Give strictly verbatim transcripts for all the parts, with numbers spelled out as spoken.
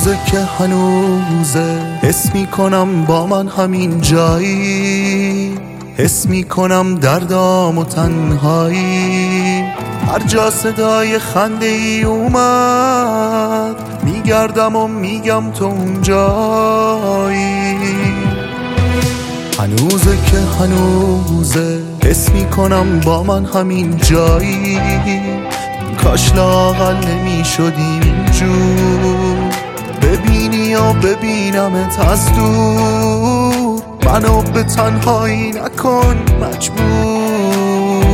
هنوزه که هنوزه حس میکنم با من همین جایی، حس میکنم دردام و تنهایی. هر جا صدای خنده ای اومد میگردم و میگم تو اونجایی. هنوزه که هنوزه حس میکنم با من همین جایی، کاش لااقل نمیشدیم اینجور. ببینی و ببینمت از دور، منو به تنهایی نکن مجبور.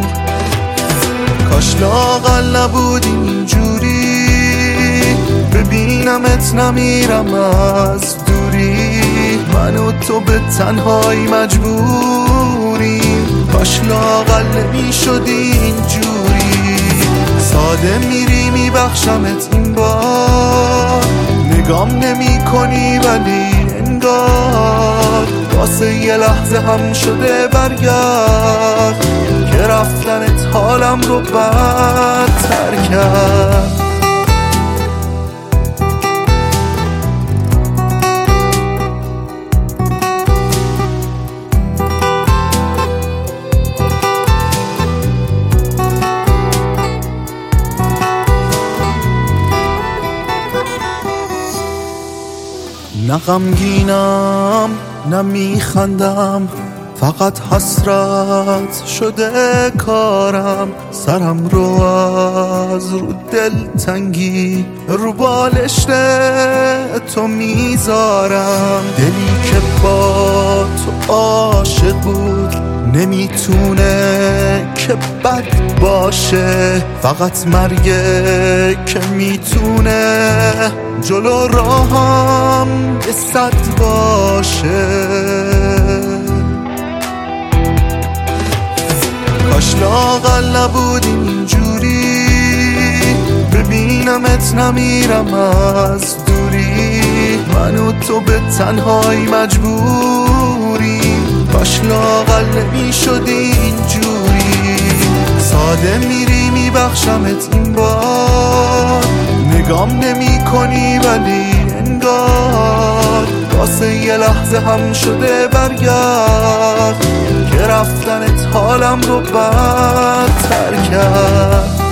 کاش لااقل نبودیم اینجوری، ببینمت نمیرم از دوری. من و تو به تنهایی مجبوریم، کاش لااقل نمیشدی اینجوری. ساده میری میبخشمت این بار، نگام نمی کنی ولی انگار واسه یه لحظه هم شده برگرد که رفتنت حالم رو بدتر کرد. نه غمگینم نه میخندم، فقط حسرت شده کارم. سرم رو از رو دلتنگی رو بالشت تو میذارم. دلی که با تو عاشق بود نمیتونه که بد باشه، فقط مرگه که میتونه جلو راهم یه صد باشه. کاش لااقل نبودیم اینجوری، ببینمت نمیرم از دوری. من و تو به تنهایی مجبوریم، کاش لااقل نمیشدی اینجوری. ساده میری میبخشمت این بار، نگام نمی کنی ولی انگار واسه یه لحظه هم شده برگرد که رفتنت حالم رو بدتر کرد.